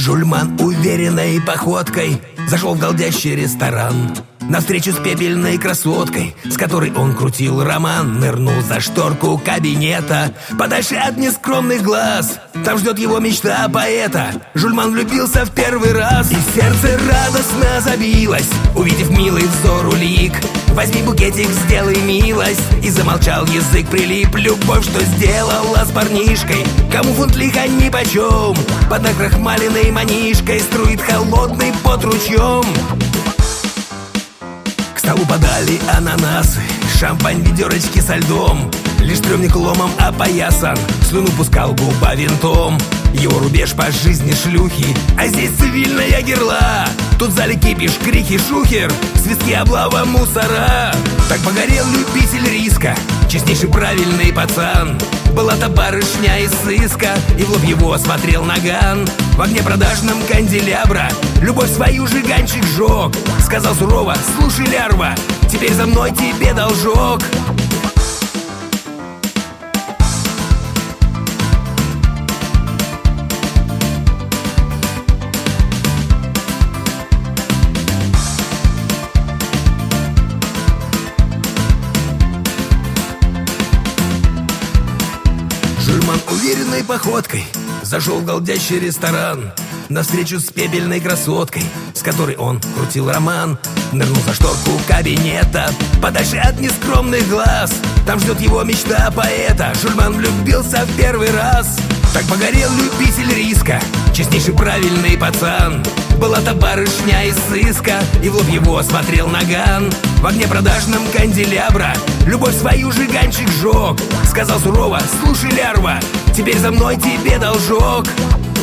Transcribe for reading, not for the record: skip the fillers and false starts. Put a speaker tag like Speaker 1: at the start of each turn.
Speaker 1: Жульман уверенной походкой зашел в голдящий ресторан. Навстречу с пепельной красоткой, с которой он крутил роман. Нырнул за шторку кабинета, подальше от нескромных глаз. Там ждет его мечта поэта. Жульман влюбился в первый раз, и сердце радостно забилось, увидев милый взор улик. Возьми букетик, сделай милость. И замолчал, язык прилип. Любовь, что сделала с парнишкой, кому фунт лиха нипочем. Под накрахмаленной манишкой струит холодный пот ручьем. К столу подали ананасы, шампань, ведерочки со льдом. Лишь стрёмник ломом опоясан, слюну пускал губа винтом. Его рубеж по жизни шлюхи, а здесь цивильная герла. Тут в зале кипиш, крики, шухер, свистки, облава, мусора. Так погорел любитель риска, честнейший правильный пацан. Была-то барышня из сыска, и в лоб его смотрел наган. В огне продажном канделябра любовь свою жиганчик жёг. Сказал сурово: слушай, лярва, теперь за мной тебе должок. Жульман уверенной походкой зашел в голдящий ресторан. Навстречу с пепельной красоткой, с которой он крутил роман. Нырнул за шторку кабинета, подальше от нескромных глаз. Там ждет его мечта поэта. Жульман влюбился в первый раз. Так погорел любитель риска, честнейший правильный пацан. Была-то барышня из сыска, и в лоб его смотрел наган. В огне продажном канделябра любовь свою жиганчик жёг. Сказал сурово: слушай, лярва, теперь за мной тебе должок.